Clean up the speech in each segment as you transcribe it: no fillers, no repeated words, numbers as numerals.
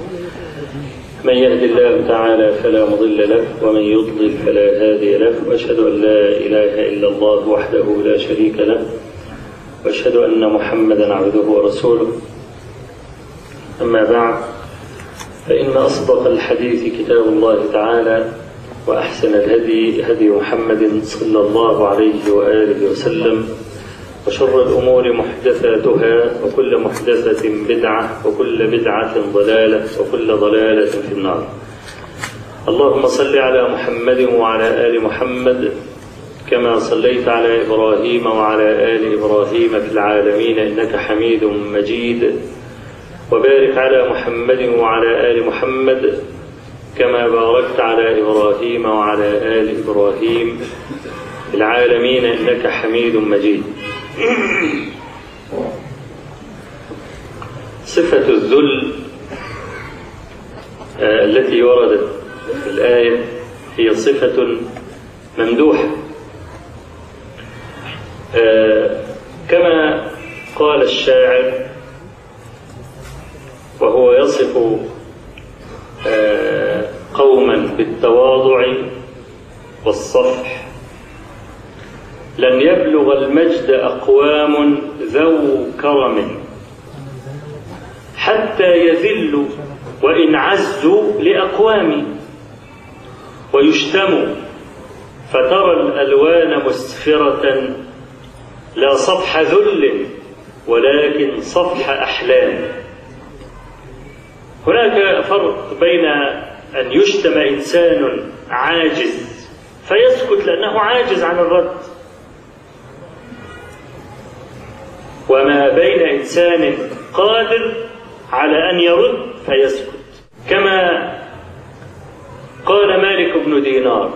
من يهد الله تعالى فلا مضل له ومن يضلل فلا هادي له، وأشهد أن لا إله إلا الله وحده لا شريك له، وأشهد أن محمدا عبده ورسوله. أما بعد، فإن أصدق الحديث كتاب الله تعالى، وأحسن الهدي هدي محمد صلى الله عليه وآله وسلم، وشر الأمور محدثاتها، وكل محدثة بدعة، وكل بدعة ضلالة، وكل ضلالة في النار. اللهم صل على محمد وعلى آل محمد كما صليت على إبراهيم وعلى آل إبراهيم في العالمين إنك حميد مجيد، وبارك على محمد وعلى آل محمد كما باركت على إبراهيم وعلى آل إبراهيم في العالمين إنك حميد مجيد. صفة الذل التي وردت في الآية هي صفة ممدوحة، كما قال الشاعر وهو يصف قوما بالتواضع والصفح: لن يبلغ المجد أقوام ذو كرم حتى يذلوا وإن عزوا لأقوام، ويشتموا فترى الألوان مسفرة لا صفح ذل ولكن صفح أحلام. هناك فرق بين أن يشتم إنسان عاجز فيسكت لأنه عاجز عن الرد، وما بين إنسان قادر على أن يرد فيسكت، كما قال مالك بن دينار.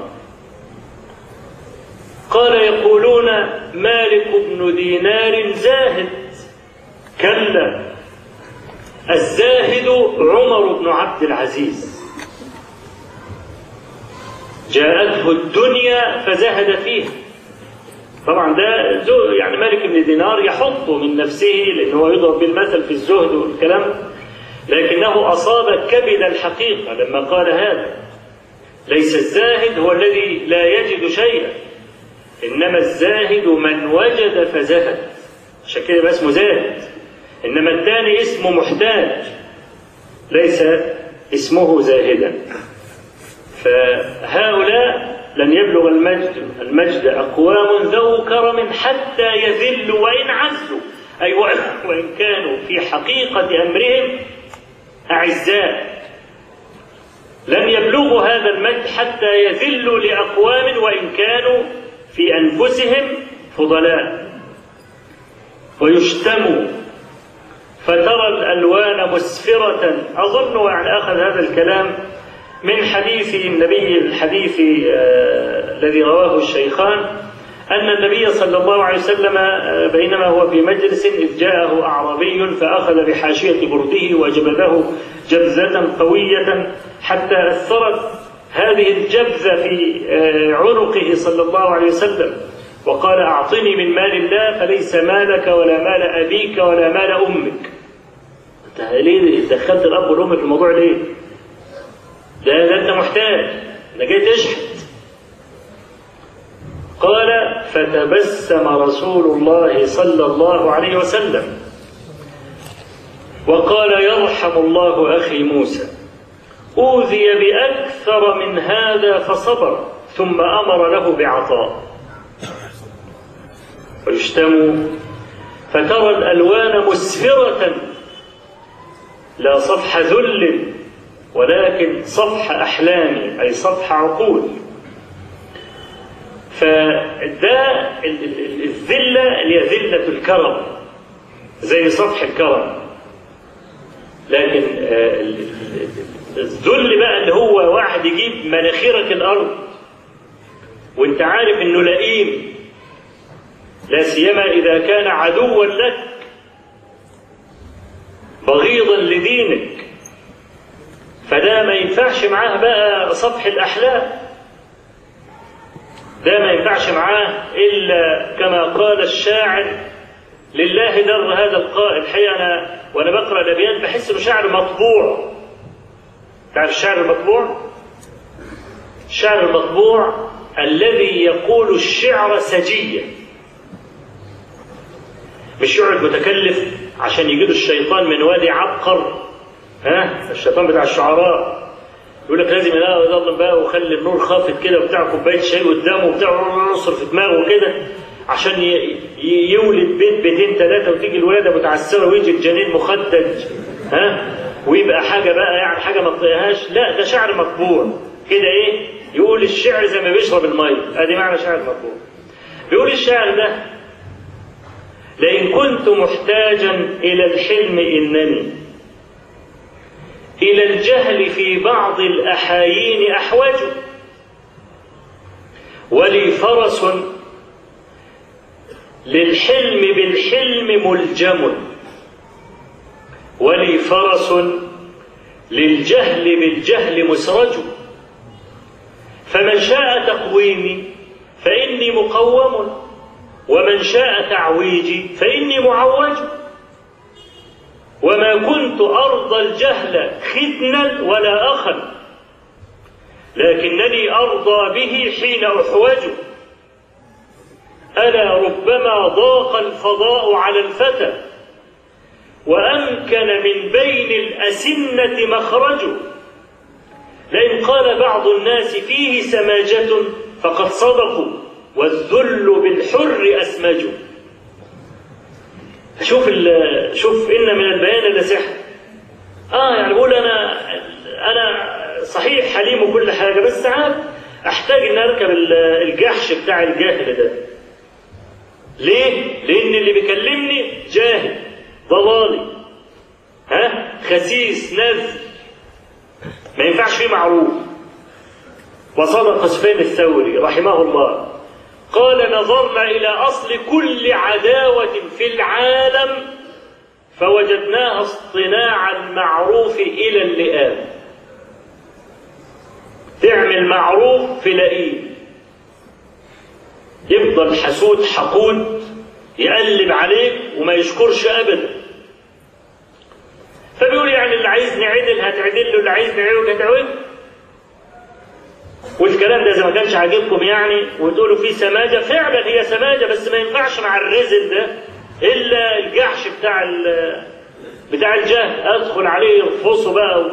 قال: يقولون مالك بن دينار زاهد. كلا، الزاهد عمر بن عبد العزيز، جاءته الدنيا فزهد فيها. طبعا ده يعني مالك بن دينار يحط من نفسه لأنه يضرب بالمثل في الزهد والكلام، لكنه أصاب كبد الحقيقة لما قال هذا. ليس الزاهد هو الذي لا يجد شيئا، إنما الزاهد من وجد فزهد، عشان كده اسمه زاهد. إنما الثاني اسمه محتاج، ليس اسمه زاهدا. فهؤلاء لن يبلغ المجد أقوام ذو كرم حتى يذلوا وإن عزوا، أي وإن كانوا في حقيقة أمرهم أعزاء. لن يبلغوا هذا المجد حتى يذلوا لأقوام وإن كانوا في أنفسهم فضلاء. ويشتموا فترى الألوان مسفرة. أظن يعني أخذ هذا الكلام من حديث النبي، الحديث الذي رواه الشيخان، أن النبي صلى الله عليه وسلم بينما هو في مجلس إذ جاءه أعرابي فأخذ بحاشية برده وجبذه جبزة قوية حتى أثرت هذه الجبزة في عنقه صلى الله عليه وسلم، وقال: أعطني من مال الله فليس مالك ولا مال أبيك ولا مال أمك. أنت ليه دخلت الأب والأم في الموضوع ليه؟ ده أنت محتاج، أنا جاي تشحت. قال: فتبسم رسول الله صلى الله عليه وسلم وقال: يرحم الله أخي موسى، أوذي بأكثر من هذا فصبر، ثم أمر له بعطاء. ويشتموا فترى الألوان مسفرة لا صفح ذل ولكن صفح أحلام، أي صفح عقول. فده الذلة اللي هي ذلة الكرم، زي صفح الكرم. لكن الذل بقى اللي هو واحد يجيب مناخيرك الأرض وانت عارف انه لئيم، لا سيما إذا كان عدوا لك بغيضا لدينك، فده ما ينفعش معاه بقى صفح الأحلام، ده ما ينفعش معاه إلا كما قال الشاعر: لله در هذا القائل. الحقيقة أنا وأنا بقرأ الأبيات بحس إنه شعر مطبوع، الشعر المطبوع؟ الشعر المطبوع الذي يقول الشعر سجيا، مش يقعد متكلف عشان يجيله الشيطان من وادي عبقر، الشيطان بتاع الشعراء يقول لك لازم يضل بقى وخلي النور خافت كده وبتاع كوبايه شاي قدامه وبتاع يعصر في دماغه كده عشان يولد بيتين ثلاثه وتيجي الولاده متعسره ويجي الجنين مخدج ويبقى حاجه بقى يعني حاجه ما تطيقهاش. لا، ده شعر مطبوع كده، ايه؟ يقول الشعر زي ما بيشرب الميه، ادي معنى شعر مطبوع. بيقول الشاعر ده: لئن كنت محتاجا الى الحلم انني الى الجهل في بعض الاحايين احوج، ولي فرس للحلم بالحلم ملجم، ولي فرس للجهل بالجهل مسرج، فمن شاء تقويمي فإني مقوم، ومن شاء تعويجي فإني معوج، وما كنت أرضى الجهل ختنا ولا أخا، لكنني أرضى به حين أحوج، ألا ربما ضاق الفضاء على الفتى وأمكن من بين الأسنة مخرج، لئن قال بعض الناس فيه سماجة فقد صدقوا والذل بالحر أسمج. شوف إن من البيان لسحر. يعني بقول أنا صحيح حليم وكل حاجة، بس ساعات أحتاج إن أركب الجحش بتاع الجاهل ده. ليه؟ لأن اللي بيكلمني جاهل ضلالي خسيس نزل ما ينفعش فيه معروف. وصدق سفيان الثوري رحمه الله قال: نظرنا إلى أصل كل عداوة في العالم فوجدناها اصطناع المعروف إلى اللئام. تعمل معروف في لئيم، يفضل حسود حقود يقلب عليك وما يشكرش أبدا. فبيقول يعني اللي عايز نعدل هتعدل له، اللي عايز نعوج هتعوج. والكلام ده إذا ما كانش عاجبكم يعني وتقولوا فيه سماجة، فعلا هي سماجة، بس ما ينفعش مع الرزل ده إلا الجحش بتاع الجهل، أدخل عليه يرفصه بقى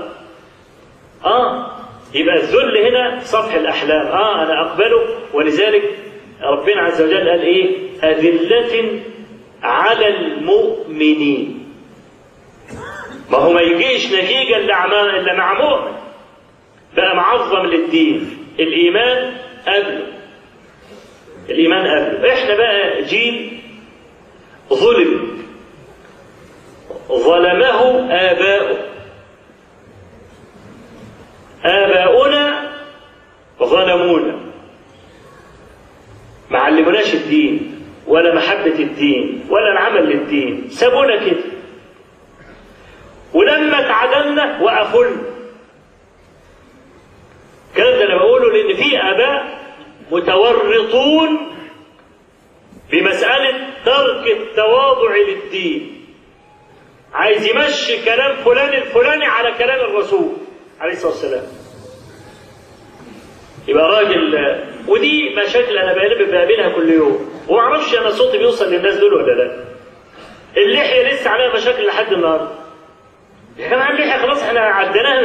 يبقى الذل هنا سطح الأحلام. أنا أقبله. ولذلك ربنا عز وجل قال إيه؟ أذلة على المؤمنين. ما هو ما يجيش نتيجة إلا مع مؤمن بقى معظم للدين. الإيمان قبله، الإيمان قبله. إحنا بقى جيل ظلمه آباؤنا ظلمونا، ما علموناش الدين ولا محبة الدين ولا العمل للدين، سابونا كده. ولما تعدلنا وقفلنا. الكلام ده انا بقوله لان في اباء متورطون بمسألة ترك التواضع للدين، عايز يمشي كلام فلان الفلاني على كلام الرسول عليه الصلاة والسلام. يبقى راجل، ودي مشاكل انا بقابلها كل يوم، وما اعرفش انا صوتي بيوصل للناس دول ولا لا. اللحية لسه عليها مشاكل لحد النهارده. يا جماعة اللحية خلاص احنا عدناها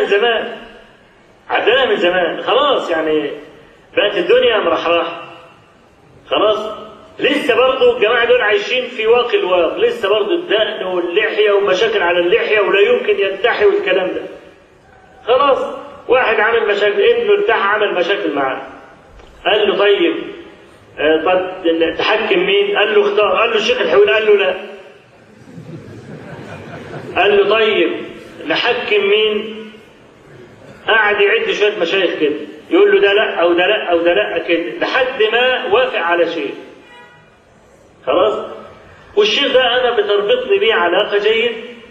من زمان، خلاص يعني بقت الدنيا مرحرحة خلاص. لسه برضه الجماعة دول عايشين في واقي الواقع، لسه برضه الدقن واللحية ومشاكل على اللحية ولا يمكن يلتحي والكلام ده. خلاص واحد عمل مشاكل، ابنه التحى عمل مشاكل معاه، قال له طيب تحكم مين؟ قال له اختار. قال له الشيخ الحويني. قال له لا. قال له طيب نحكم مين؟ قاعد يعد شوية مشايخ كده، يقول له ده لا أو ده لا أو ده لا كده، لحد ما وافق على شيء. خلاص. والشيخ ده أنا بتربطني بيه علاقة جيد.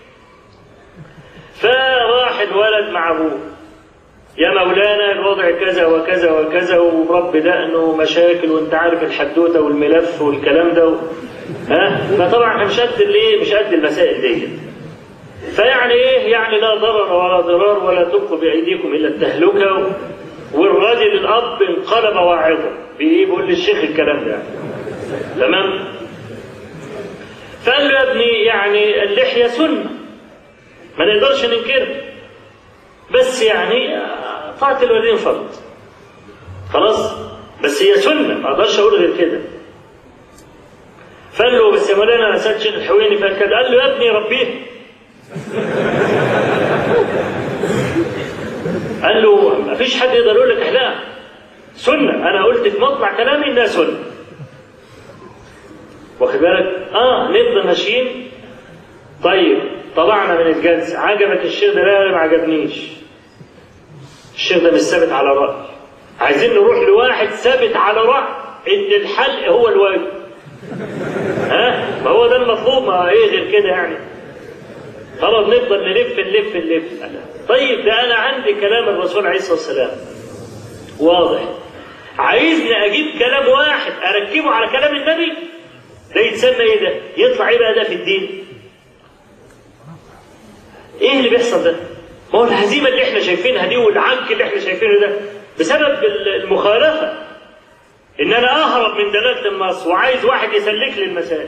فراح الولد مع أبوه: يا مولانا الوضع كذا وكذا وكذا ومربي دقنه مشاكل وانت عارف الحدوته والملف والكلام ده فطبعا احنا مش قد المسائل دي. فيعني ايه؟ يعني لا ضرر ولا ضرار ولا تلقوا بايديكم الى التهلكه. والراجل الاب انقلب واعظا بيقول للشيخ الكلام ده. تمام؟ فقال له يا ابني يعني اللحيه سنه ما نقدرش ننكرها، بس يعني طاعه الوالدين فرض. خلاص؟ بس هي سنه ما اقدرش اقول غير كده. فقال له بس يا مولانا انا سالت شيخ الحويني فقال كده. قال له يا ابني ربيه. قال له ما فيش حد يقدر يقول لك احلاها سنه، انا قلت في مطلع كلامي انها سنه. واخد بالك؟ نفضل ماشيين. طيب طلعنا من الجلسه، عجبك الشيخ ده؟ لا ما عجبنيش. الشيخ ده مش ثابت على راي. عايزين نروح لواحد ثابت على راي ان الحلق هو الواجب. ما هو ده المطلوب، ما ايه غير كده يعني؟ خلاص نفضل نلف. طيب ده انا عندي كلام الرسول عليه الصلاه والسلام واضح، عايزني اجيب كلام واحد اركبه على كلام النبي؟ ده يتسمى ايه ده؟ يطلع ايه بقى ده في الدين؟ ايه اللي بيحصل ده؟ ما هو الهزيمه اللي احنا شايفينها دي والعنك اللي احنا شايفينه ده بسبب المخالفه. ان انا اهرب من دلاله النص وعايز واحد يسلك لي المسائل.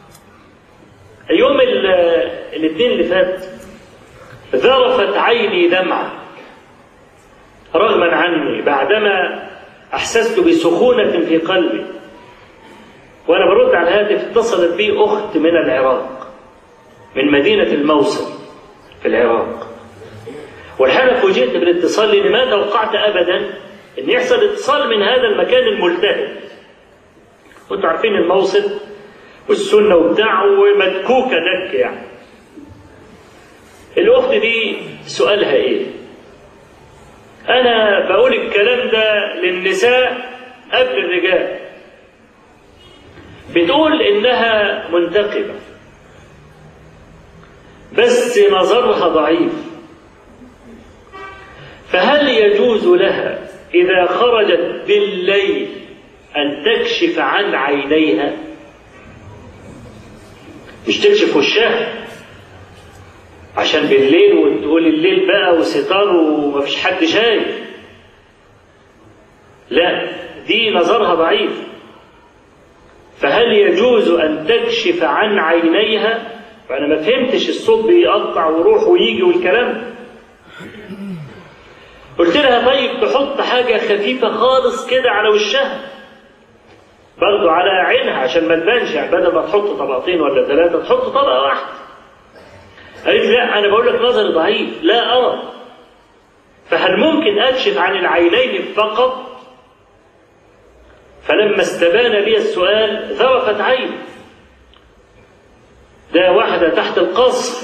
يوم الاثنين اللي فات ذرفت عيني دمعه رغما عني بعدما احسست بسخونه في قلبي وانا برد على الهاتف. اتصلت بي اخت من العراق، من مدينه الموصل في العراق، والحقيقه فوجئت بالاتصال لاني ما توقعت ابدا ان يحصل اتصال من هذا المكان الملتهب. وانتم عارفين الموصل والسنه وبتاع ومدكوكه دك يعني. الاخت دي سؤالها ايه؟ انا بقول الكلام ده للنساء قبل الرجال. بتقول انها منتقبه بس نظرها ضعيف، فهل يجوز لها اذا خرجت بالليل ان تكشف عن عينيها؟ مش تكشف وشها عشان بالليل وتقول الليل بقى وستار ومفيش حد شايف. لا، دي نظرها ضعيف، فهل يجوز ان تكشف عن عينيها؟ فانا ما فهمتش، الصوت بيقطع ويروح ويجي والكلام. قلت لها طيب تحط حاجه خفيفه خالص كده على وشها برضه على عينها عشان ما تبانش، يعني بدل ما تحط طبقتين ولا ثلاثه تحط طبقه واحده. قالت لا انا بقول لك نظري ضعيف لا ارى، فهل ممكن اكشف عن العينين فقط؟ فلما استبان لي السؤال ذرفت عيني. ده واحده تحت القصر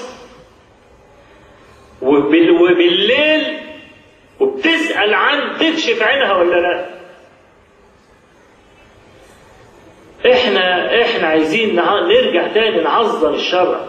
وبالليل وبتسأل عن تكشف عينها ولا لا. احنا عايزين نرجع تاني نعظم الشرع،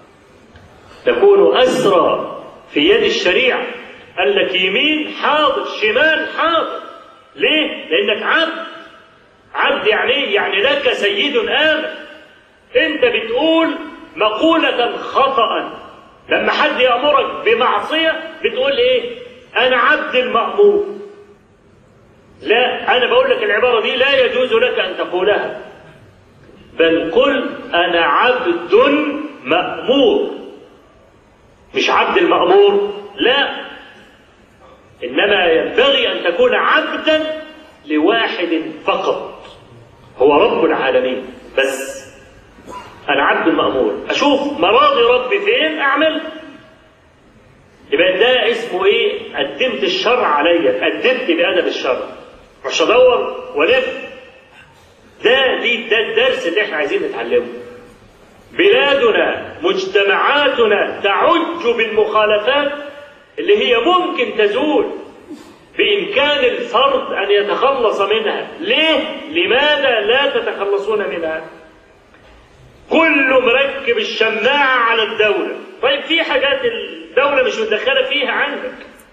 نكون أسرى في يد الشريعة. قال لك يمين حاضر، شمال حاضر. ليه؟ لأنك عبد يعني لك سيد آمن. انت بتقول مقولة خطأ لما حد يأمرك بمعصية بتقول ايه؟ انا عبد المأمور. لا، انا بقول لك العبارة دي لا يجوز لك ان تقولها، بل قل انا عبد مأمور، مش عبد المأمور. لا، انما ينبغي ان تكون عبدا لواحد فقط هو رب العالمين. بس انا عبد المأمور، اشوف مراضي ربي فين اعمل. يبقى ده اسمه ايه؟ قدمت الشرع عليا، قدمت بأدب الشرع، مش ادور والف. ده الدرس اللي احنا عايزين نتعلمه. بلادنا مجتمعاتنا تعج بالمخالفات اللي هي ممكن تزول بإمكان الفرد أن يتخلص منها. ليه؟ لماذا لا تتخلصون منها؟ كله مركب الشماعة على الدولة. طيب في حاجات الدولة مش متدخلة فيها عندك.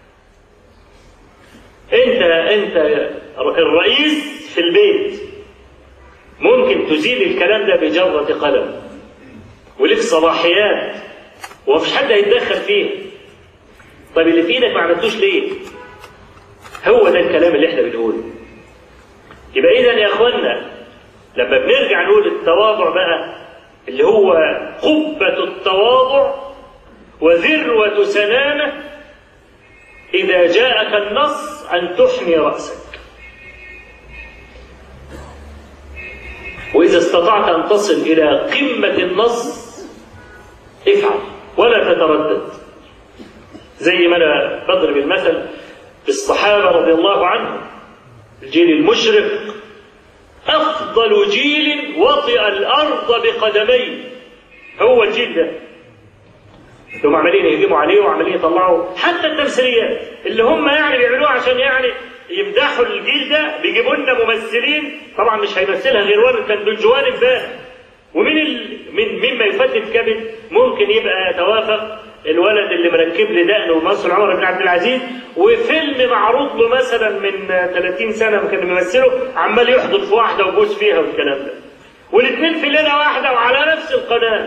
انت الرئيس في البيت ممكن تزيل الكلام ده بجرة قلم، ولك صلاحيات ومفيش حد هيتدخل فيها. طيب اللي في ايدك ما عملتوش ليه؟ هو ده الكلام اللي احنا بنقوله. يبقى اذا يا اخوانا لما بنرجع نقول التواضع بقى اللي هو قبة التواضع وذروة سنامه، إذا جاءك النص أن تحني رأسك، وإذا استطعت أن تصل إلى قمة النص افعل ولا تتردد. زي ما أنا بضرب المثل بالصحابة رضي الله عنهم، الجيل المشرق أفضل جيل وطئ الأرض بقدميه، هو الجيل ده. هم عمالين يهجموا عليه وعمالين يطلعوا حتى التمثيليات اللي هم يعني بيعملوها عشان يعني يمدحوا الجيل ده، بيجيبوا لنا ممثلين طبعا مش هيمثلها غير ولد كان بالجوان امبارح. مما يفتت كبد ممكن يبقى يتوافق الولد اللي مركب لي دقن ومصر عمر بن عبد العزيز، وفيلم معروض له مثلا من 30 سنه ما كان بيمثله عمال يحضر في واحده ويبوس فيها والكلام ده، والاثنين في ليله واحده وعلى نفس القناه.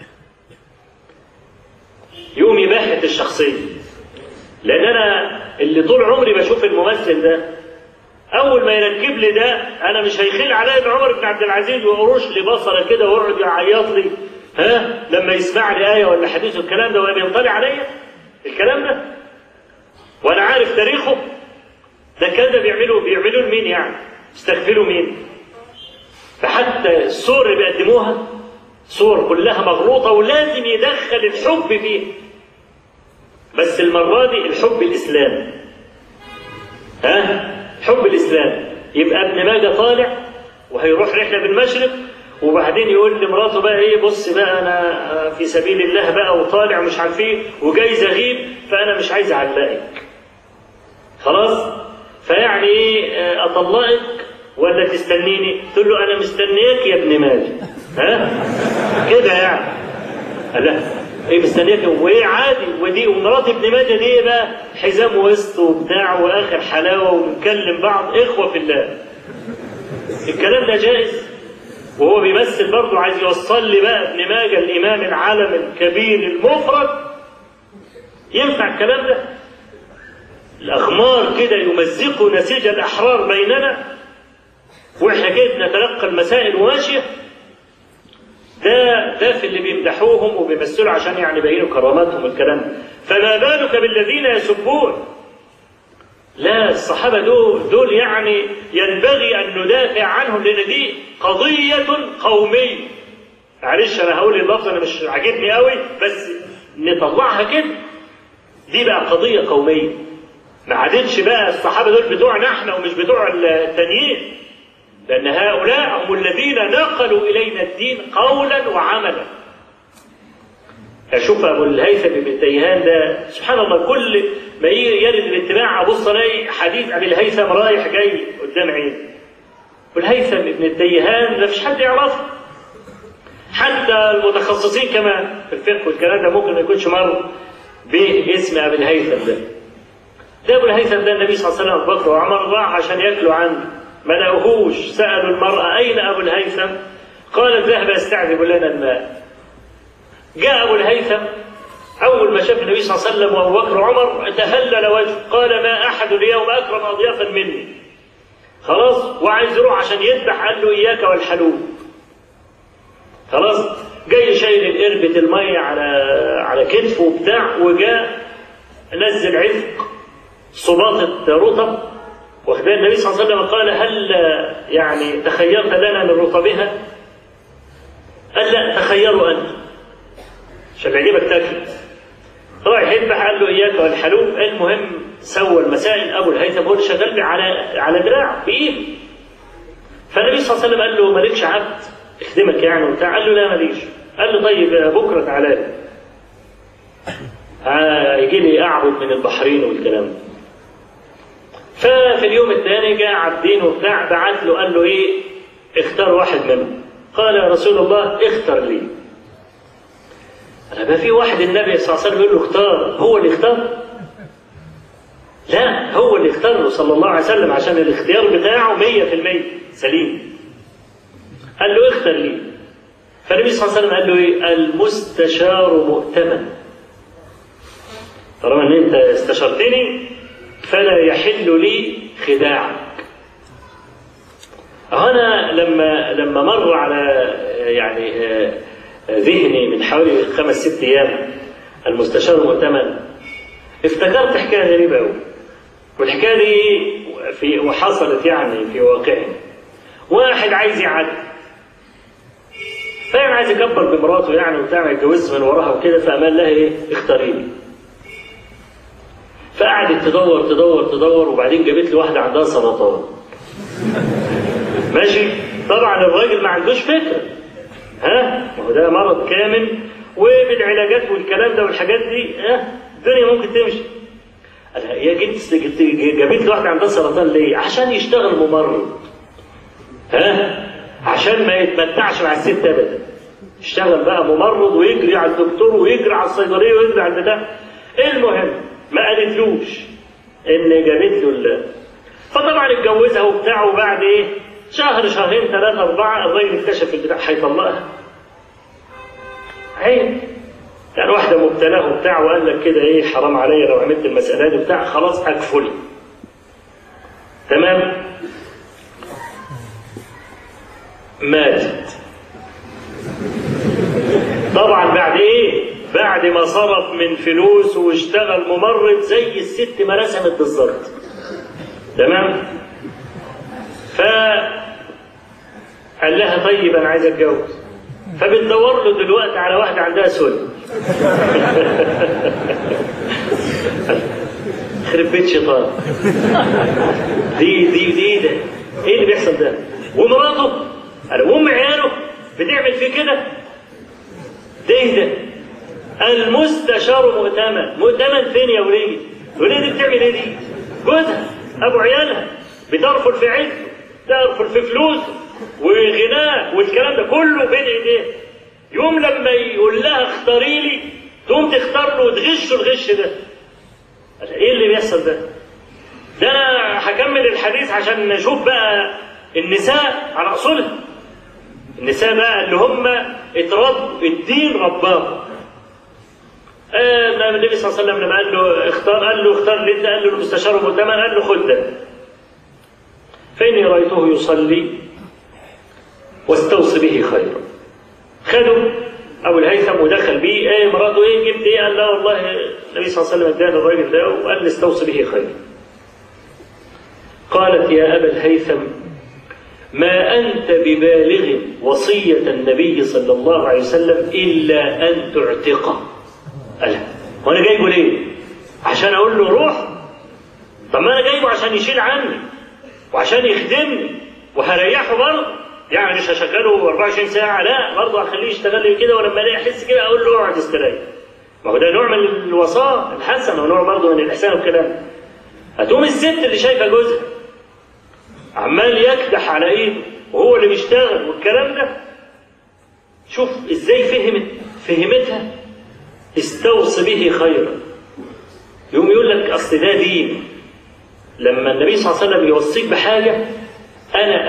يقوم يبهت الشخصيه. لان انا اللي طول عمري بشوف الممثل ده اول ما يركب لي ده انا مش هيخيل عليا ان عمر بن عبد العزيز ويقرش لي بصره كده ويقعد يعيط لي لما يسمع لي ايه ولا حديث والكلام ده ولا بينطلع عليا الكلام ده وانا عارف تاريخه. ده كده بيعملوا لمين يعني؟ استغفلوا مين؟ فحتى الصور اللي بيقدموها صور كلها مغلوطه ولازم يدخل الحب فيها، بس المره دي الحب الاسلامي. حب الاسلام. يبقى ابن ماجه طالع وهيروح رحله بالمشرق وبعدين يقول لمراته بقى ايه، بص بقى انا في سبيل الله بقى وطالع مش عارف ايه وجايز اغيب فانا مش عايز اعلقك خلاص، فيعني ايه اطلقك ولا تستنيني؟ تقول له انا مستنياك يا ابن ماجه كده يعني. لا ايه مستنياك وايه عادي. ودي ومرات ابن ماجه دي بقى حزام وسط وبتاع واخر حلاوه ونكلم بعض اخوه في الله. الكلام ده جائز وهو بيمثل برضه عايز يوصل لي بقى ابن ماجه الامام العالم الكبير المفرد. ينفع الكلام ده؟ الاغمار كده يمزقوا نسيج الاحرار بيننا واحنا كده نتلقى المسائل وماشيه. ده في اللي بيمدحوهم وبيمثلوا عشان يعني يبينوا كراماتهم الكلام ده. فما بالك بالذين يسبون؟ لا الصحابه دول يعني ينبغي ان ندافع عنهم لان دي قضيه قوميه. معلش انا هقول اللفظ انا مش عاجبني قوي بس نطلعها كده. دي بقى قضيه قوميه، ما عادتش بقى الصحابه دول بتوعنا احنا ومش بتوع التانيين، لأن هؤلاء هم الذين نقلوا إلينا الدين قولا وعملا. أشوف أبو الهيثم بن تيهان ده سبحان الله كل ما يرد الاتباع أبص ألاقي حديث عن الهيثم رايح جاي قدام عيني. والهيثم ابن التيهان ده مفيش حد يعرفه، حتى المتخصصين كمان في الفقه والكلام ده ممكن ما يكونش مر باسم أبو الهيثم ده. أبو الهيثم ده النبي صلى الله عليه وسلم أبو بكر وعمر راح عشان ياكلوا عنه ما لقوهوش. سألوا المرأة أين أبو الهيثم؟ قالت ذهب يستعذب لنا الماء. جاء أبو الهيثم أول ما شاف النبي صلى الله عليه وسلم وأبو بكر وعمر تهلل وجهه قال ما أحد اليوم أكرم أضيافا مني. خلاص وعايز يروح عشان يذبح قال له إياك والحلوب. خلاص جاي شايل القربة المية على كتفه وبتاع وجاء نزل عفق صباطة رطب واخدها النبي صلى الله عليه وسلم قال هل يعني تخيرت لنا من رطبها؟ قال لا تخيروا أنت عشان يعجبك تاكل. رايح يذبح قال له إياك والحلوب. المهم سوى المسائل. أبو الهيثم هو اللي شغال على دراعه بإيده. فالنبي صلى الله عليه وسلم قال له مالكش عبد يخدمك يعني وبتاع؟ قال له لا ماليش. قال له طيب بكرة تعالى يجي لي أعبد من البحرين والكلام ده. ففي اليوم الثاني جاء عبدين وبتاع بعت له قال له ايه اختار واحد منهم. قال يا رسول الله اختر لي. ما في واحد النبي صلى الله عليه وسلم يقول له اختار هو اللي اختار؟ لا هو اللي اختار له صلى الله عليه وسلم عشان الاختيار بتاعه 100% سليم. قال له اختر لي. فالنبي صلى الله عليه وسلم قال له ايه المستشار مؤتمن. طالما ان انت استشرتني فلا يحل لي خداعك. أنا لما مر على يعني ذهني من حوالي 5-6 أيام المستشار المؤتمن، افتكرت حكاية غريبة أوي، والحكاية دي وحصلت يعني في واقعنا. واحد عايز يعدي، فاهم، عايز يكبر بمراته يعني وبتاع، يتجوزها من وراها وكده، فقال لها ايه؟ اختاريني. فقعدت تدور وبعدين جابت لي واحدة عندها سرطان. ماشي، طبعا الراجل ما عندوش فكرة، ما هو ده مرض كامل وبالعلاجات والكلام ده والحاجات دي الدنيا ممكن تمشي. هي جابت لي واحدة عندها سرطان ليه؟ عشان يشتغل ممرض، عشان ما يتمتعش مع الست ابدا، يشتغل بقى ممرض ويجري على الدكتور ويجري على الصيدليه ويجري على البتاع. المهم ما قالتلوش ان جابت له فطبعا اتجوزها وبتاع، وبعد ايه؟ شهر 2 3 4 الراجل اكتشف البتاع هيطلقها. عيب يعني، واحده مبتلاه وبتاع، وقال لك كده ايه، حرام عليا لو عملت المساله دي وبتاع، خلاص اكفل. تمام. ماتت. طبعا بعد ايه؟ بعد ما صرف من فلوس واشتغل ممرض زي الست ما رسمت بالظبط. تمام. قال لها طيب انا عايز اتجوز، فبتدور له دلوقتي على واحده عندها سل. خرب بيت شيطان. دي ده ايه اللي بيحصل ده؟ ومراته وام عياله بتعمل فيه كده. ده المستشار مؤتمن فين يا وليدي؟ وليدي بتعمل ايه دي؟ جوزها ابو عيالها بترفل في عزه، ترفل في فلوسه وغناه والكلام ده كله بين ايديه. يوم لما يقول لها اختاري لي تقوم تختار له وتغشه الغش ده. ايه اللي بيحصل ده؟ ده انا هكمل الحديث عشان نشوف بقى النساء على اصولها. النساء بقى اللي هم اتربوا، الدين رباهم. النبي صلى الله عليه وسلم لما قال له اختار لي، قال له المستشار المؤتمن، قال له خد ده، فإني رأيته يصلي واستوصي به خيرا. خده أبو الهيثم ودخل بيه. مراته جبت ايه؟ قال لا والله النبي صلى الله عليه وسلم ادانا الراجل ده وقال لي استوصي به خيرا. قالت يا أبا الهيثم ما أنت ببالغ وصية النبي صلى الله عليه وسلم إلا أن تعتقه. قال وأنا جايبه ليه؟ عشان أقول له روح؟ طب ما أنا جايبه عشان يشيل عني وعشان يخدمني وهريحه برضه، يعني مش هشغله 24 ساعة، لا برضه هخليه يشتغل لي كده، ولما الاقي احس كده اقول له اقعد استريح. ما هو ده نوع من الوصاة الحسنة ونوع برضه من الإحسان والكلام. هتقوم الست اللي شايفة جوزها عمال يكدح على ايده وهو اللي بيشتغل والكلام ده، شوف ازاي فهمتها استوصي به خيرا. يقوم يقول لك اصل ده دين. لما النبي صلى الله عليه وسلم يوصيك بحاجة أنا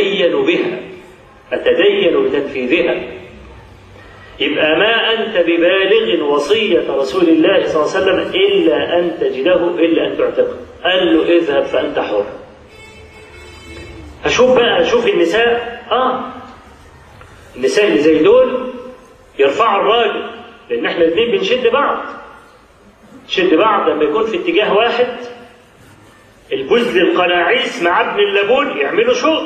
أتدين بتنفيذها. يبقى ما أنت ببالغ وصية رسول الله صلى الله عليه وسلم إلا أن تجده إلا أن تعتقه. قال له اذهب فأنت حر. أشوف النساء النساء اللي زي دول يرفعوا الراجل، لأن احنا الاثنين بنشد بعض لما يكون في اتجاه واحد. البزل القناعيس مع ابن اللبون يعملوا شغل.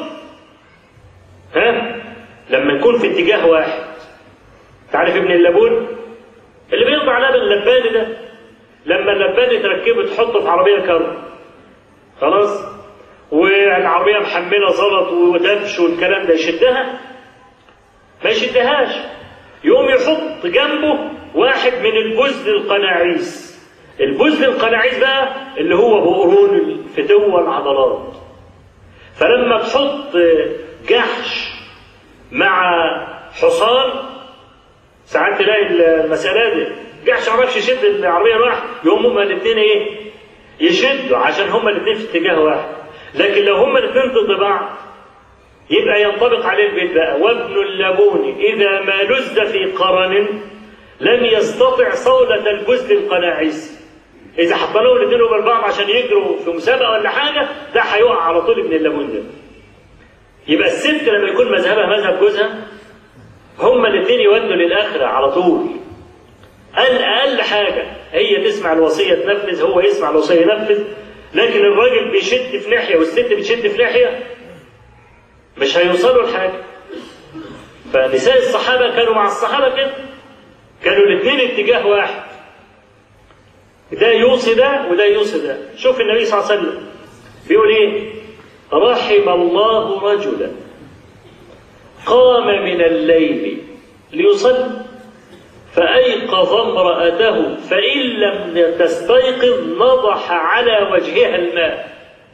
لما يكون في اتجاه واحد. تعرف ابن اللبون اللي بيقطع على اللبان ده، لما اللبان يتركبه تحطه في عربيه كارو، خلاص، والعربيه محمله زلط ودبش والكلام ده، يشدها؟ ما يشدهاش. يقوم يحط جنبه واحد من البزل القناعيس. البزل القناعيس بقى اللي هو بقرون الفتوة العضلات. فلما تحط جحش مع حصان ساعات تلاقي المسألة دي جحش عرفش يشد العربية الواحد، يقوم هما الاثنين يشدوا عشان هما الاثنين في اتجاه واحد. لكن لو هما الاثنين ضد بعض يبقى ينطبق عليه البيت بقى وابن اللبون إذا ما لز في قرن لم يستطع صولة البزل القناعيس. إذا حطلوه الاثنين قبل بعض عشان يجروا في مسابقة ولا حاجة، ده هيقع على طول ابن الليمون ده. يبقى الست لما يكون مذهبها مذهب جوزها، هما الاثنين يودوا للآخرة على طول. أقل حاجة هي تسمع الوصية تنفذ، هو يسمع الوصية ينفذ. لكن الراجل بيشد في ناحية والست بتشد في ناحية، مش هيوصلوا لحاجة. فنساء الصحابة كانوا مع الصحابة كده، كانوا الاثنين اتجاه واحد، ده يوصي ده وده يوصي ده. شوف النبي صلى الله عليه وسلم بيقول ايه؟ رحم الله رجلا قام من الليل ليصلي فأيقظ امرأته فإن لم تستيقظ نضح على وجهها الماء.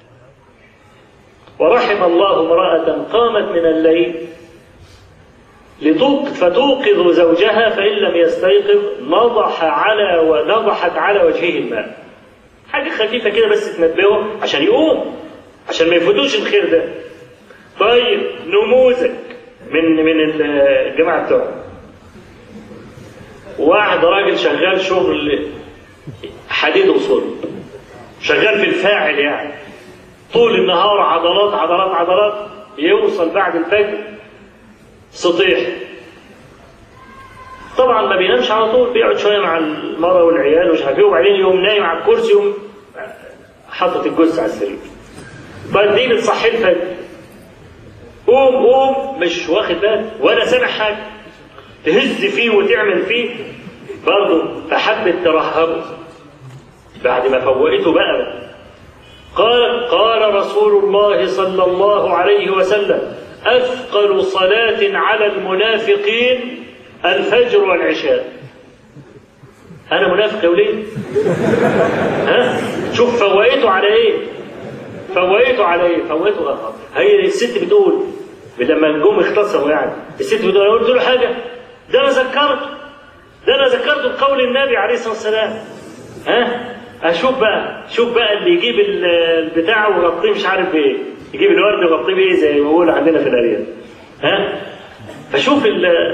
ورحم الله امرأة قامت من الليل فتوقظ زوجها فإن لم يستيقظ نضحت على وجهه الماء. حاجة خفيفة كده بس تنبهه عشان يقوم، عشان ما يفوتوش الخير ده. طيب نموذج من الجماعة بتوعنا. واحد راجل شغال شغل حديد وصلب، شغال في الفاعل يعني، طول النهار عضلات عضلات عضلات، يوصل بعد الفجر سطيح. طبعا ما بينامش على طول، بيقعد شويه مع المرأة والعيال ومش عارف ايه، وبعدين يقوم نايم على الكرسي، يقوم حاطط الجثة على السرير. طيب دي بتصحي الفجر، قوم مش واخد بالك ولا سامع حاجه، تهز فيه وتعمل فيه برضه، فحبت ترهبه بعد ما فوقته بقى. قال رسول الله صلى الله عليه وسلم: أثقل صلاة على المنافقين الفجر والعشاء. أنا منافق يا وليه؟ ها؟ شوف فوقته على إيه؟ فوقته هي الست بتقول لما النجوم اختصروا يعني، الست بتقول: قلت له حاجة؟ ده أنا ذكرته بقول النبي عليه الصلاة والسلام. ها؟ شوف بقى اللي يجيب البتاع ويغطيه مش عارف بايه، يجيب الورد ويغطيه بايه زي ما بيقول عندنا في الارياف. ها؟ فشوف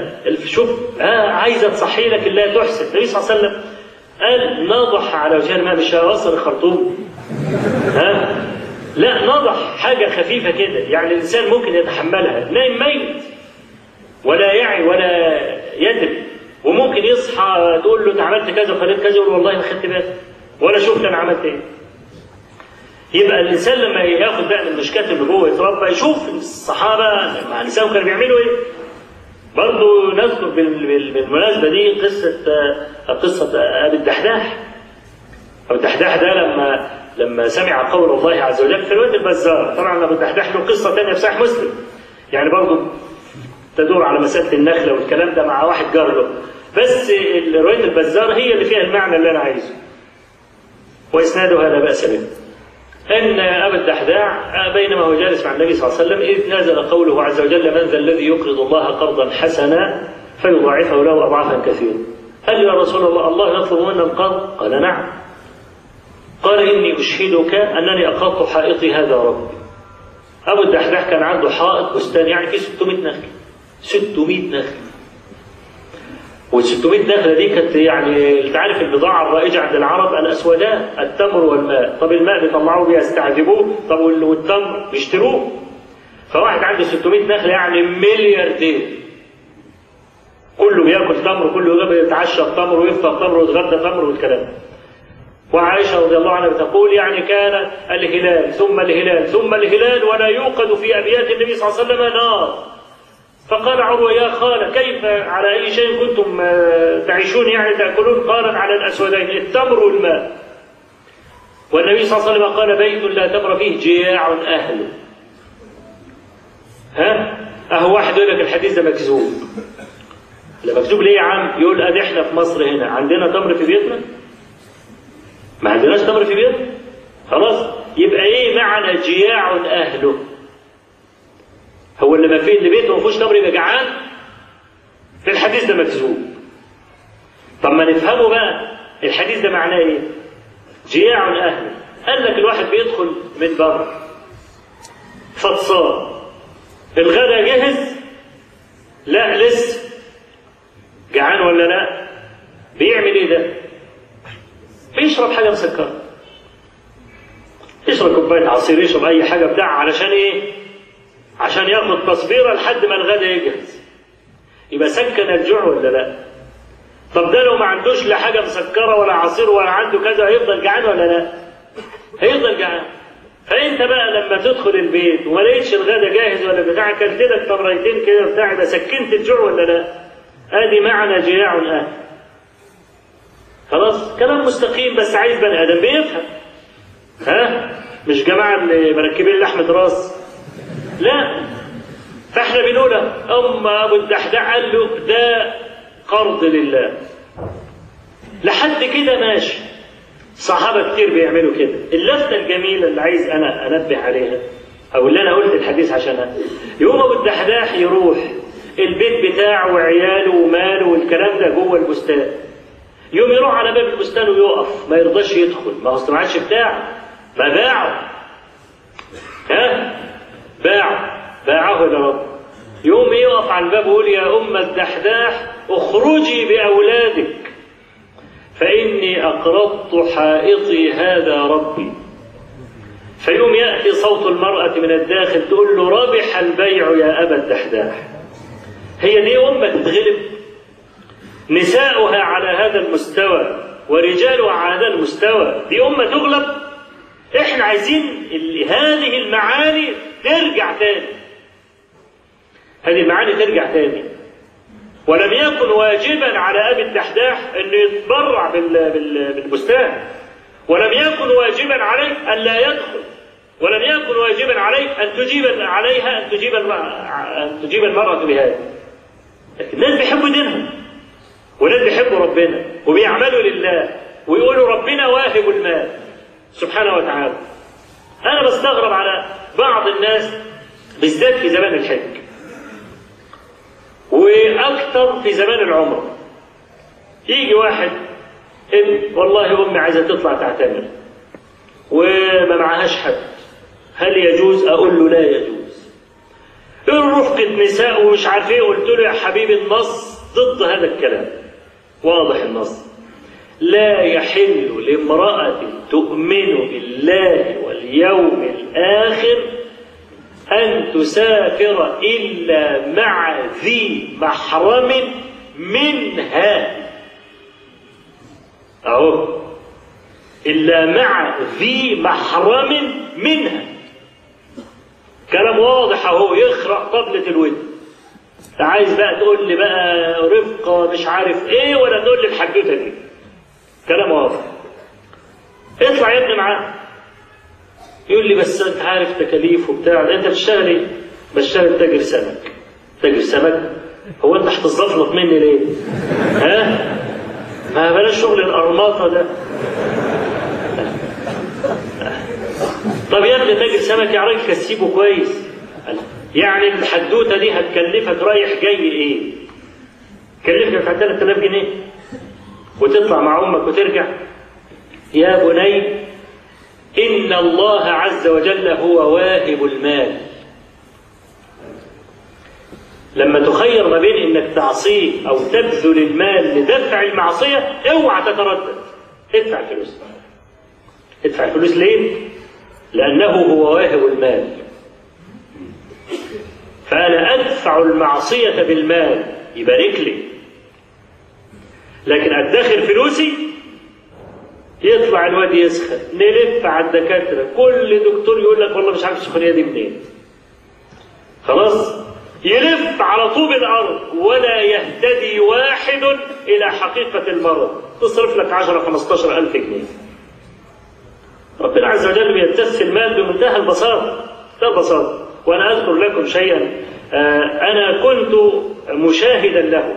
عايزه تصحي لك الله تحسن. النبي صلى الله عليه وسلم قال: نضح على وجه الماء، مش هيوصل الخرطوم. ها؟ لا، نضح حاجه خفيفه كده، يعني الانسان ممكن يتحملها. نايم ميت ولا يعي ولا يدري، وممكن يصحى تقول له: انت عملت كذا وخليت كذا، يقول: والله ما خدت بالي ولا شفت انا عملت ايه. يبقى الانسان لما ياخد بقى من المشكات اللي جوه يتربى، يشوف الصحابه مع نسائهم كانوا بيعملوا ايه. برضه نذكر بالمناسبه دي قصه ابي الدحداح. ابو الدحداح ده لما سمع قول الله عز وجل في روايه البزار، طبعا ابو الدحداح له قصه ثانيه في صحيح مسلم يعني برضه تدور على مساله النخله والكلام ده مع واحد جار له، بس روايه البزار هي اللي فيها المعنى اللي انا عايزه، واسنادها لا باس به. ان ابا الدحداح بينما هو جالس مع النبي صلى الله عليه وسلم اذ نزل قوله عز وجل: من ذا الذي يقرض الله قرضا حسنا فيضاعفه له اضعافا كثيرا. قال: يا رسول الله يطلب منا القرض؟ قال: نعم. قال: اني اشهدك انني اقرضت حائطي هذا ربي. ابو الدحداح كان عنده حائط بستان يعني فيه 600 نخل. 600 نخل. وال600 نخله دي كانت يعني انت عارف البضاعه الرائجه عند العرب الاسودان، التمر والماء. طب الماء بيطلعوه بيستعذبوه، طب والتمر بيشتروه. فواحد عنده 600 نخله يعني ملياردير، كله بياكل تمر، كله بيتعشى بتمر ويفطر تمر ويتغدى تمر والكلام. وعائشه رضي الله عنها بتقول: يعني كان الهلال ثم الهلال ثم الهلال ولا يوقد في ابيات النبي صلى الله عليه وسلم نار. فقال عروة: يا خالة كيف على أي شيء كنتم تعيشون يعني تأكلون؟ قالت: على الأسودين، التمر والماء. والنبي صلى الله عليه وسلم قال: بيت لا تمر فيه جياع أهله. أهو واحد يقول لك الحديث ده مكذوب. لا مكذوب ليه يا عم؟ يقول: أدي إحنا في مصر هنا عندنا تمر في بيتنا؟ ما عندناش تمر في بيتنا. خلاص، يبقى إيه معنى جياع أهله؟ هو اللي ما فيه اللي بيته ما فيهوش تمر يبقى جعان؟ في الحديث ده مكذوب. طب ما نفهمه بقى الحديث ده معناه ايه؟ جياع اهله. قال لك الواحد بيدخل من بره فطسان، الغدا جهز؟ لا لسه. جعان ولا لا؟ بيعمل ايه ده؟ يشرب حاجة مسكرة، يشرب كوباية عصير، يشرب أي حاجة بتاع، علشان إيه؟ عشان ياخد تصبيرة لحد ما الغدا يجهز. يبقى سكن الجوع ولا لا؟ طب ده لو ما عندوش لا حاجة مسكرة ولا عصير ولا عنده كذا، هيفضل جعان ولا لا؟ هيفضل جعان. فأنت بقى لما تدخل البيت وما لقيتش الغدا جاهز ولا بتاع، كلت لك تمرتين كده بتاع، يبقى سكنت الجوع ولا لا؟ ادي معنى جياع اهل. خلاص، كلام مستقيم، بس عايز بني ادم بيفهم. ها؟ مش جماعه اللي مركبين لحمه راس. لا، فاحنا بنقول ابو الدحداح قال له ده قرض لله. لحد كده ماشي، صحابه كتير بيعملوا كده. اللفته الجميله اللي عايز انا انبه عليها، او اللي انا قلت الحديث عشانها، يوم ابو الدحداح يروح البيت بتاعه وعياله وماله والكلام ده جوه البستان، يوم يروح على باب البستان ويقف، ما يرضاش يدخل، ما هو ما عادش بتاعه، ما باعه. ها؟ باعه يا رب. يوم يقف على الباب ويقول يا ام الدحداح اخرجي باولادك فاني اقرضت حائطي هذا ربي. فيوم ياتي صوت المراه من الداخل تقول له ربح البيع يا ابا الدحداح. هي دي أمة تتغلب؟ نساؤها على هذا المستوى ورجالها على هذا المستوى، دي أمة تغلب؟ إحنا عايزين هذه المعاني ترجع تاني. هذه المعاني ترجع تاني. ولم يكن واجبا على أبي الدحداح أن يتبرع بالبستان، ولم يكن واجبا عليه أن لا يدخل، ولم يكن واجبا عليه أن تجيب المرأة بهذا. الناس بيحبوا دينهم، والناس بيحبوا ربنا وبيعملوا لله ويقولوا ربنا واهب المال سبحانه وتعالى. أنا بستغرب على بعض الناس بالذات في زمان الحج وأكثر في زمان العمرة. يجي واحد والله أمي عايزة تطلع تعتمر وما معهاش حد، هل يجوز؟ أقول له لا يجوز. رفقة نساء ومش عارف ايه. قلت له يا حبيبي النص ضد هذا الكلام، واضح النص، لا يحل لامرأة تؤمن بالله واليوم الآخر أن تسافر إلا مع ذي محرم منها. أهو إلا مع ذي محرم منها. كلام واضح اهو، يخرق طبلة الود. عايز بقى تقول لي بقى رفقة مش عارف ايه، ولا تقول لي الحدوته دي. كلام واضح. اطلع يا ابني معاه. يقول لي بس انت عارف تكاليف وبتاع. انت بتشتغل ايه؟ بشتغل تاجر سمك. تاجر سمك؟ هو انت هتزفلط مني ليه؟ ها؟ ما بلاش شغل القرماطه ده. طب يا ابني تاجر سمك يا راجل كسيبه كويس. يعني الحدوته دي هتكلفك رايح جاي ايه؟ تكلفك بتاع 3000 جنيه وتطلع مع امك وترجع. يا بني ان الله عز وجل هو واهب المال. لما تخير ما بين انك تعصيه او تبذل المال لدفع المعصيه، اوعى تتردد، ادفع الفلوس. ادفع الفلوس ليه؟ لأنه هو واهب المال. فأنا أدفع المعصية بالمال يبارك لي، لكن أدخر فلوسي يطلع الواد يسخن. نلف على الدكاترة، كل دكتور يقول لك والله مش عارف السخونية دي منين. خلاص، يلف على طوب الأرض ولا يهتدي واحد إلى حقيقة المرض. تصرف لك 10-15 ألف جنيه. ربنا عز وجل بيبتث المال بمنتهى البساطة، لا بساطة. وأنا أذكر لكم شيئا أنا كنت مشاهدا له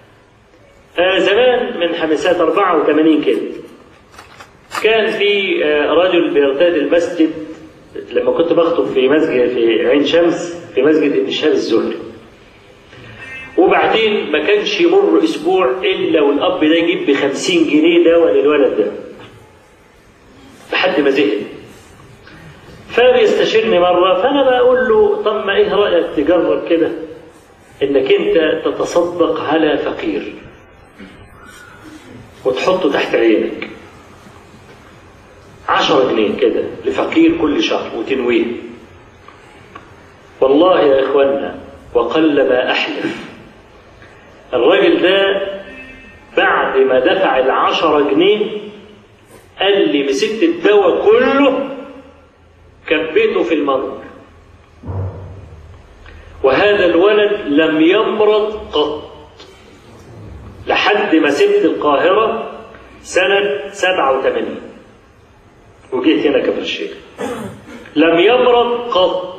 زمان من حمسات 84 كده. كان في رجل بيرتاد المسجد لما كنت بخطب في مسجد في عين شمس، في مسجد ابن شهاب الزهري. وبعدين ما كانش يمر أسبوع إلا والأب ده يجيب ب50 جنيه دواء للولد ده لحد ما زهق. فبيستشيرني مرة، فأنا بقول له طب ما إيه رأيك تجرب كده إنك أنت تتصدق على فقير وتحطه تحت عينك. 10 جنيه كده لفقير كل شهر وتنويه. والله يا إخوانا وقل ما أحلف، الراجل ده بعد ما دفع 10 جنيه قال لي مسكت الدواء كله كبيته في المرض، وهذا الولد لم يمرض قط لحد ما سبت القاهرة سنة 87 وجيت هنا كفر الشيخ. لم يمرض قط.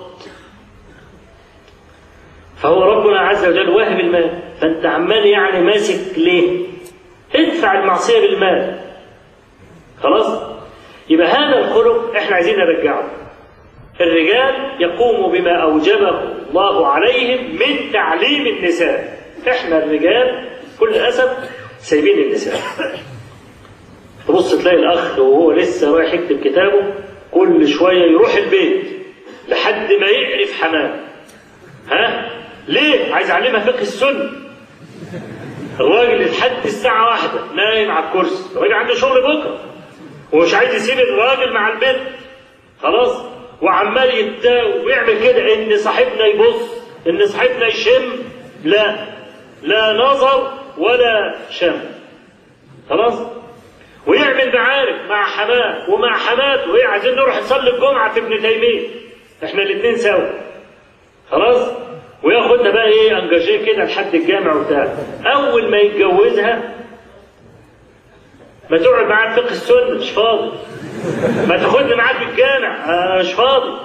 فهو ربنا عز وجل واهب المال، فانت عمال يعني ماسك ليه؟ ادفع المعصية بالمال. خلاص؟ يبقى هذا الخلق احنا عايزين نرجعه. الرجال يقوموا بما أوجبه الله عليهم من تعليم النساء. احنا الرجال كل أسف سايبين النساء. تبص تلاقي الأخ وهو لسه رايح يكتب كتابه كل شوية يروح البيت لحد ما يعرف حماه. ها؟ ليه؟ عايز أعلمها فقه السنة. الراجل لحد الساعة 1 نايم على الكرسي، الراجل عنده شغل بكرة ومش عايز يسيب الراجل مع البنت. خلاص؟ وعمال يتداوي ويعمل كده إن صاحبنا يبص، إن صاحبنا يشم. لا نظر ولا شم. خلاص؟ ويعمل معارك مع حماه ومع حماته، وهي عايزين نروح نصلي الجمعة في ابن تيمية احنا الاثنين سوا. خلاص؟ وياخدنا بقى ايه انجاجيه كده لحد الجامع وبتاع. اول ما يتجوزها ما تقعد معاه فقه السنه مش فاضي، ما تاخدني معاك في الجامع مش فاضي.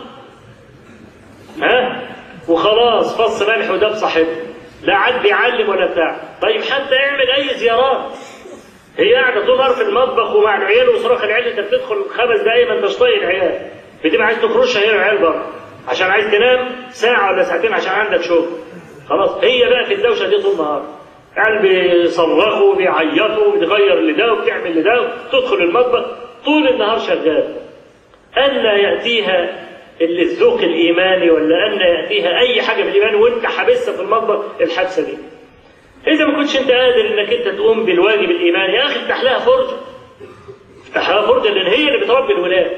ها؟ وخلاص فص ملح وده بصاحبه، لا عاد بيعلم ولا بتاع. طيب حتى يعمل اي زيارات، هي قاعده طول النهار في المطبخ ومع العيال وصراخ العيال. انت بتدخل 5 دقايق ما انتش طايق العيال، بتبقى عايز تخرجها هي العيال بره عشان عايز تنام ساعة ولا ساعتين عشان عندك شغل. خلاص؟ هي بقى في الدوشة دي طول النهار، يعني بيصرخوا وبيعيطوا وبتغير لده وبتعمل لده، تدخل المطبخ طول النهار شغال. ألا يأتيها اللي الذوق الإيماني ولا ألا يأتيها أي حاجة في الإيمان وأنت حابسها في المطبخ الحبسة دي. إذا ما كنتش أنت قادر إنك أنت تقوم بالواجب الإيماني يا أخي افتح لها فرجة. افتح لها فرجة لأن هي اللي بتربي الولاد.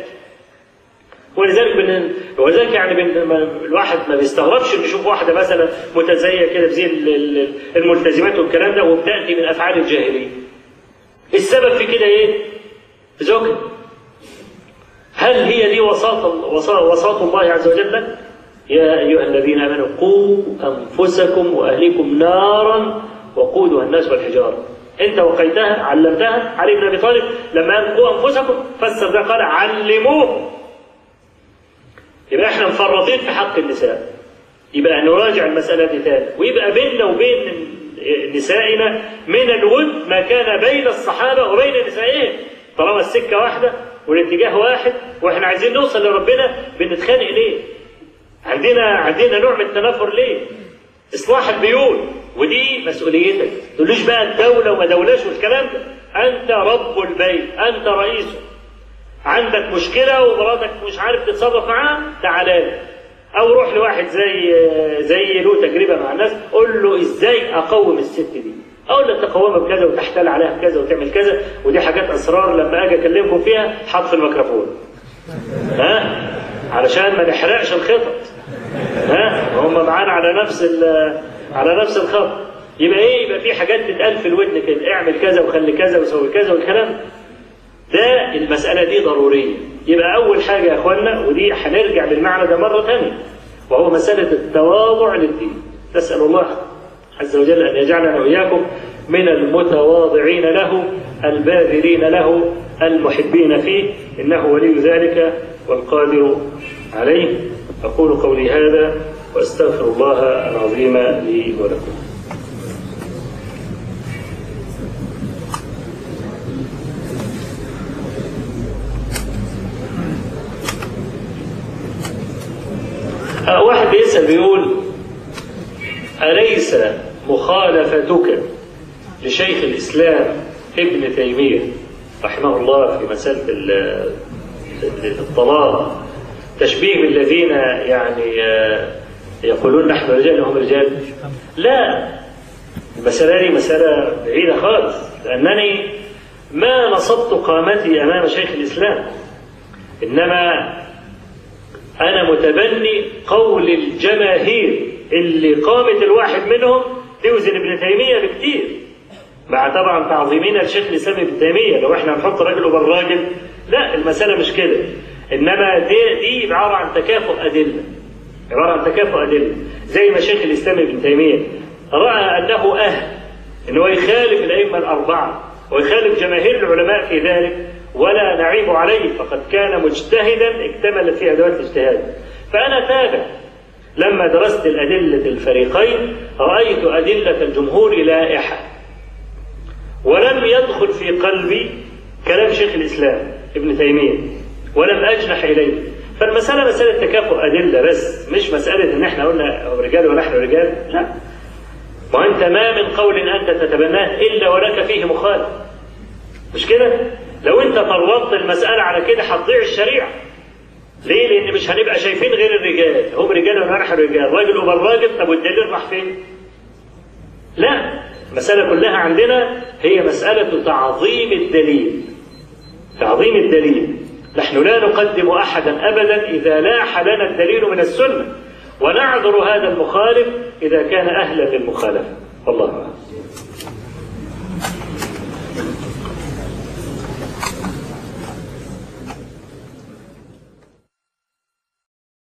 ولذلك يعني الواحد ما بيستغربش ان يشوف واحده مثلا متزيه كده بزي الملتزمات والكلام ده وبتاتي من افعال الجاهليه. السبب في كده ايه؟ زوجها. هل هي دي وساطة الله عز وجل لك؟ يا ايها الذين امنوا قوا انفسكم واهليكم نارا وقودها الناس والحجاره. انت وقيتها علمتها. علي بن ابي طالب لما قال قوا انفسكم فسر ده قال علموه. يبقى احنا مفرطين في حق النساء. يبقى نراجع المسألة دي تاني، ويبقى بيننا وبين نسائنا من الود ما كان بين الصحابة وبين نسائهم. طالما السكة واحدة والاتجاه واحد واحنا عايزين نوصل لربنا، بنتخانق ليه؟ عندنا نوع من التنافر ليه؟ إصلاح البيوت ودي مسؤوليتك. تقوليش بقى الدولة وما دولش والكلام ده. أنت رب البيت، أنت رئيسه. عندك مشكلة ومراتك مش عارف تتصرف معاها، تعالى لي. أو روح لواحد زي له تجربة مع الناس، قول له إزاي أقوم الست دي. أقول لك تقومها بكذا وتحتال عليها بكذا وتعمل كذا، ودي حاجات أسرار لما أجي أكلمكم فيها حط في الميكروفون. ها؟ علشان ما نحرقش الخطط. ها؟ هم معانا على نفس الخط. يبقى إيه؟ يبقى في حاجات تتقال في الودن كده، اعمل كذا وخلي كذا وسوي كذا والكلام ده. المسألة دي ضرورية. يبقى أول حاجة يا أخوانا، ودي هنرجع للمعنى ده مرة ثانية، وهو مسألة التواضع للدين. نسأل الله عز وجل أن يجعلنا وإياكم من المتواضعين له الباذلين له المحبين فيه، إنه ولي ذلك والقادر عليه. أقول قولي هذا وأستغفر الله العظيم لي ولكم. واحد بيسأل بيقول: أليس مخالفتك لشيخ الإسلام ابن تيمية رحمه الله في مسألة الطلاق تشبيه بالذين يعني يقولون نحن رجال وهم رجال؟ لا، المسألة دي مسألة بعيدة خالص، لأنني ما نصبت قامتي أمام شيخ الإسلام. إنما أنا متبني قول الجماهير اللي قامت الواحد منهم توزن ابن تيمية بكتير، مع طبعا تعظيمنا لشيخ الإسلام ابن تيمية. لو احنا هنحط راجل وبالراجل، لا، المسألة مش كده. إنما دي عبارة عن تكافؤ أدلة، عبارة عن تكافؤ أدلة. زي ما شيخ الإسلام ابن تيمية رأى أنه أهل إن هو يخالف الأئمة الأربعة ويخالف جماهير العلماء في ذلك، ولا نعيب عليه، فقد كان مجتهدا اكتملت فيه أدوات الاجتهاد. فأنا تابع لما درست الأدلة الفريقين، رأيت أدلة الجمهور لائحة، ولم يدخل في قلبي كلام شيخ الإسلام ابن تيمية، ولم أجنح إليه. فالمسألة مسألة تكافؤ أدلة بس، مش مسألة إن إحنا قلنا رجال ونحن رجال، لا. وأنت ما من قول أنت تتبناه إلا ولك فيه مخالف، مش كده؟ لو أنت طورت المسألة على كده هتضيع الشريعة. ليه؟ لأن مش هنبقى شايفين غير الرجال، هم رجال ونحن رجال، راجل وبالراجل. طب والدليل راح فين؟ لا، المسألة كلها عندنا هي مسألة تعظيم الدليل، تعظيم الدليل. نحن لا نقدم أحدا أبدا إذا لاح لنا الدليل من السنة، ونعذر هذا المخالف إذا كان أهلا للمخالفة. والله أعلم.